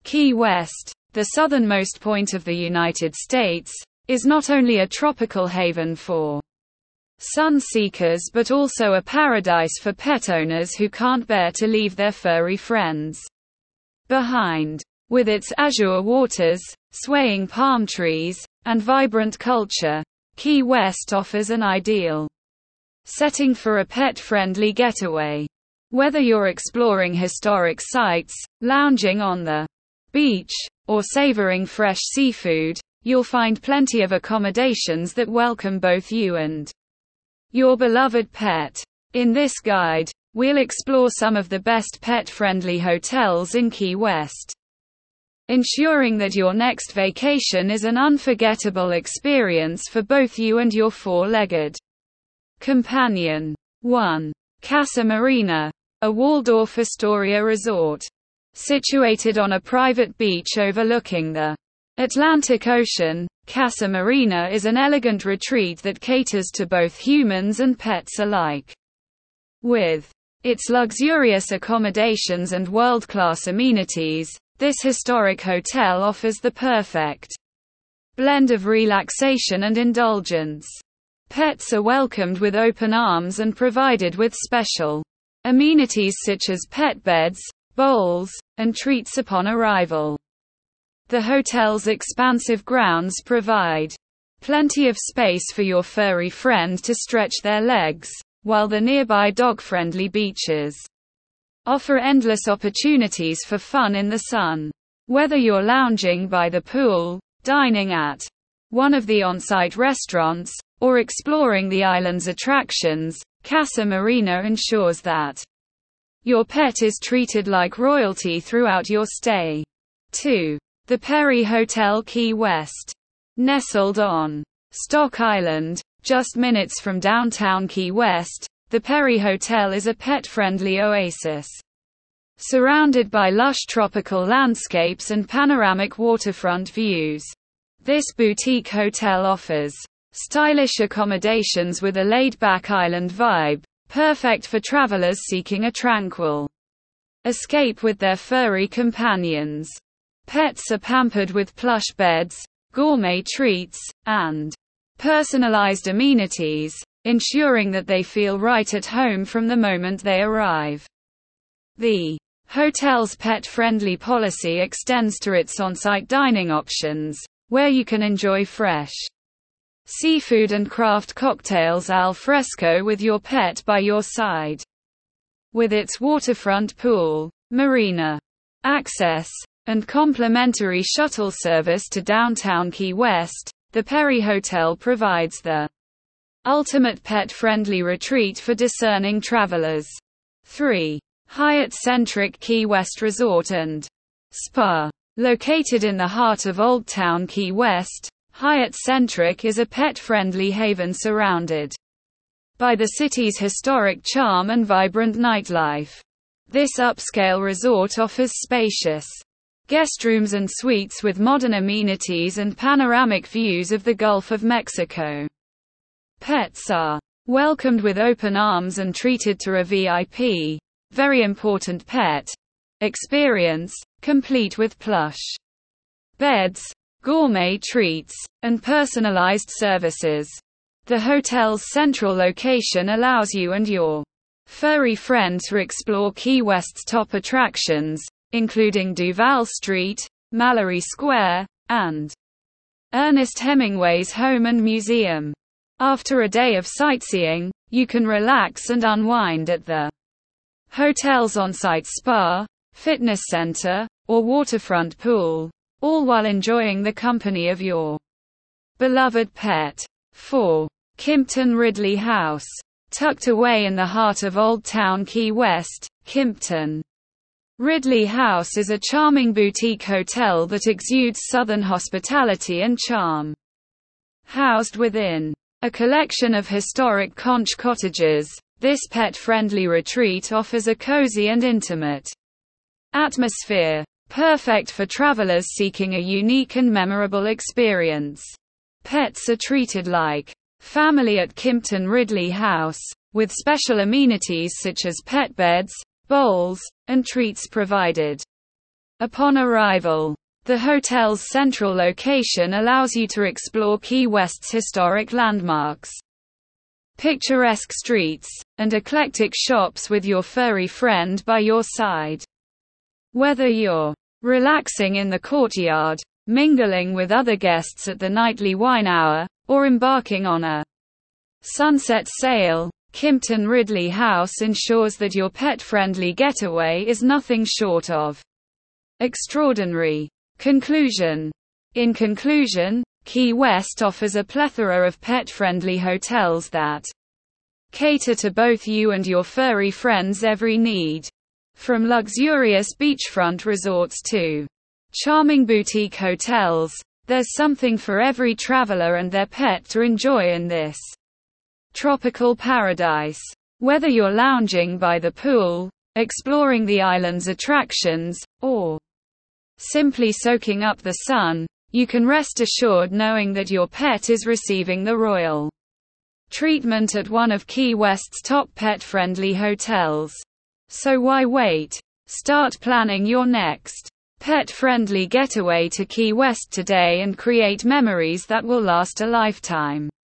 Key West, the southernmost point of the United States, is not only a tropical haven for sun seekers but also a paradise for pet owners who can't bear to leave their furry friends behind. With its azure waters, swaying palm trees, and vibrant culture, Key West offers an ideal setting for a pet-friendly getaway. Whether you're exploring historic sites, lounging on the beach, or savoring fresh seafood, you'll find plenty of accommodations that welcome both you and your beloved pet. In this guide, we'll explore some of the best pet-friendly hotels in Key West, ensuring that your next vacation is an unforgettable experience for both you and your four-legged companion. 1. Casa Marina, a Waldorf Astoria resort. Situated on a private beach overlooking the Atlantic Ocean, Casa Marina is an elegant retreat that caters to both humans and pets alike. With its luxurious accommodations and world-class amenities, this historic hotel offers the perfect blend of relaxation and indulgence. Pets are welcomed with open arms and provided with special amenities such as pet beds, bowls, and treats upon arrival. The hotel's expansive grounds provide plenty of space for your furry friend to stretch their legs, while the nearby dog-friendly beaches offer endless opportunities for fun in the sun. Whether you're lounging by the pool, dining at one of the on-site restaurants, or exploring the island's attractions, Casa Marina ensures that your pet is treated like royalty throughout your stay. 2. The Perry Hotel Key West. Nestled on Stock Island, just minutes from downtown Key West, the Perry Hotel is a pet-friendly oasis. Surrounded by lush tropical landscapes and panoramic waterfront views, this boutique hotel offers stylish accommodations with a laid-back island vibe, perfect for travelers seeking a tranquil escape with their furry companions. Pets are pampered with plush beds, gourmet treats, and personalized amenities, ensuring that they feel right at home from the moment they arrive. The hotel's pet-friendly policy extends to its on-site dining options, where you can enjoy fresh seafood and craft cocktails al fresco with your pet by your side. With its waterfront pool, marina access, and complimentary shuttle service to downtown Key West, the Perry Hotel provides the ultimate pet-friendly retreat for discerning travelers. 3. Hyatt-centric Key West Resort and Spa. Located in the heart of Old Town Key West, Hyatt-centric is a pet-friendly haven surrounded by the city's historic charm and vibrant nightlife. This upscale resort offers spacious guest rooms and suites with modern amenities and panoramic views of the Gulf of Mexico. Pets are welcomed with open arms and treated to a VIP, very important pet experience, complete with plush beds, gourmet treats, and personalized services. The hotel's central location allows you and your furry friend to explore Key West's top attractions, including Duval Street, Mallory Square, and Ernest Hemingway's home and museum. After a day of sightseeing, you can relax and unwind at the hotel's on-site spa, fitness center, or waterfront pool, all while enjoying the company of your beloved pet. 4. Kimpton Ridley House. Tucked away in the heart of Old Town Key West, Kimpton Ridley House is a charming boutique hotel that exudes southern hospitality and charm. Housed within a collection of historic conch cottages, this pet-friendly retreat offers a cozy and intimate atmosphere, perfect for travelers seeking a unique and memorable experience. Pets are treated like family at Kimpton Ridley House, with special amenities such as pet beds, bowls, and treats provided. Upon arrival, the hotel's central location allows you to explore Key West's historic landmarks, picturesque streets, and eclectic shops with your furry friend by your side. Whether you're relaxing in the courtyard, mingling with other guests at the nightly wine hour, or embarking on a sunset sail, Kimpton Ridley House ensures that your pet-friendly getaway is nothing short of extraordinary. Conclusion. In conclusion, Key West offers a plethora of pet-friendly hotels that cater to both you and your furry friends' every need. From luxurious beachfront resorts to charming boutique hotels, there's something for every traveler and their pet to enjoy in this tropical paradise. Whether you're lounging by the pool, exploring the island's attractions, or simply soaking up the sun, you can rest assured knowing that your pet is receiving the royal treatment at one of Key West's top pet-friendly hotels. So why wait? Start planning your next pet-friendly getaway to Key West today and create memories that will last a lifetime.